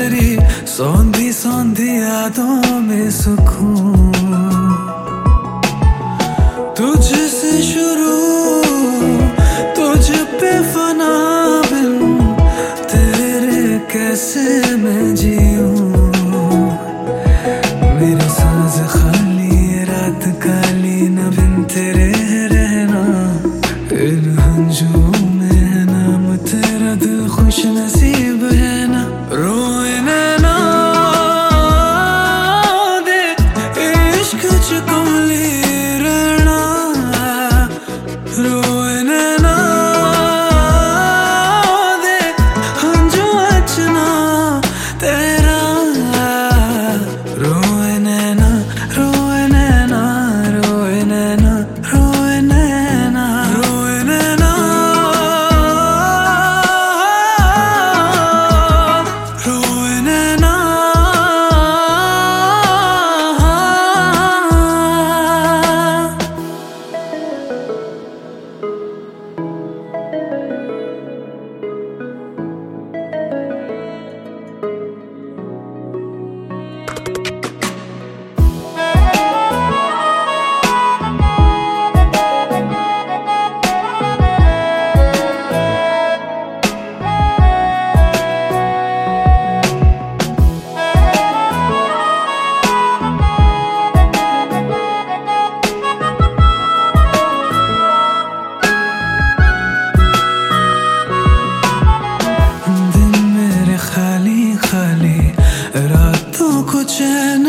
तेरी सौंधी सौंधी यादों में सुकून, तुझसे शुरू तुझ पे फना, बिन तेरे कैसे मैं जीऊं। मेरे सांस खाली रात काली, न बिन तेरे रहना। इन हंजुओं में है नाम तेरा, दिल खुश नसीब है ना। रोए नैना दे इश्क च कमली रहना, रोए नैना दे हंजू अचना तेरा। रोए नैना रोए नैना रोए नैना रोए नैना रोए नैना रोए नैना। रातों को चैन